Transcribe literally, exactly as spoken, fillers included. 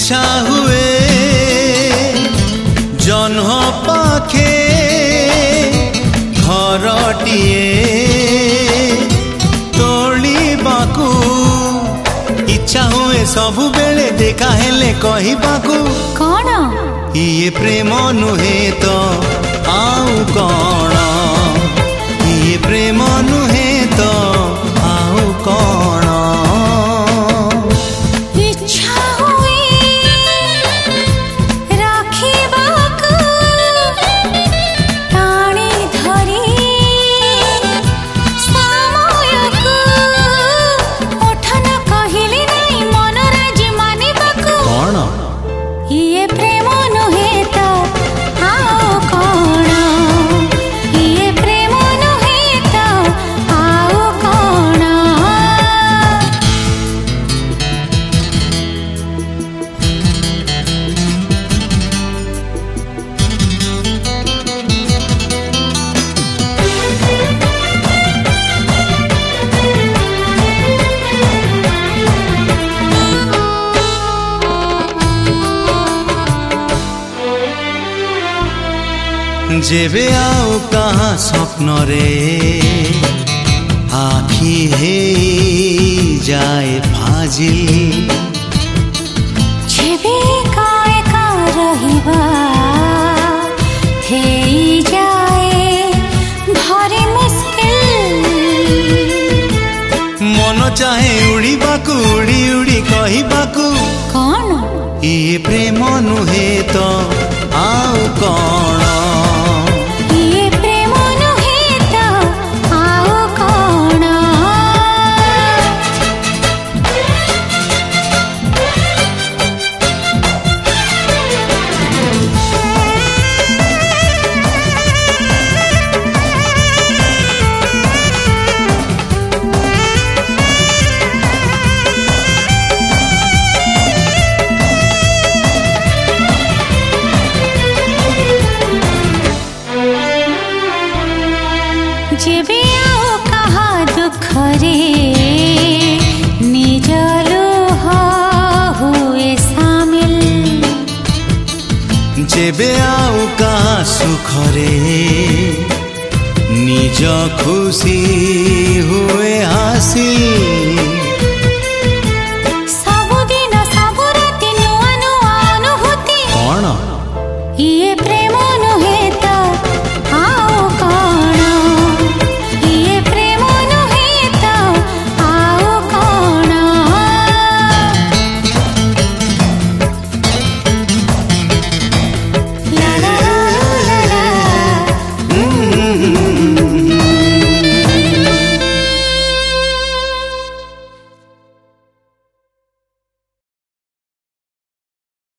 इच्छा हुए जन्ह पाखे घरटिए तोलिबाकू इच्छा हुए सबु बेले देखा हेले कहिबाकू कौन ये प्रेम नुहे तो आउ कौन ये प्रेम नुहे तो आउ कौन जेबे आउ कहाँ स्वप्न रे आखि हे जाए फाजिल जेबे काय का रहिबा हे जाए भारी मुश्किल मन चाहे उड़ीबाकू उड़ी उड़ी कहिबाकू कौन ये प्रेम नुहे तो आउ कौन जेबे आओ कहा दुख रे निज लुह हुए शामिल जेबे आउ कहाँ सुख रे निज खुशी हुए हासिल सबुदिन सबु राति नुआ नुआ अनुभूति कौन ये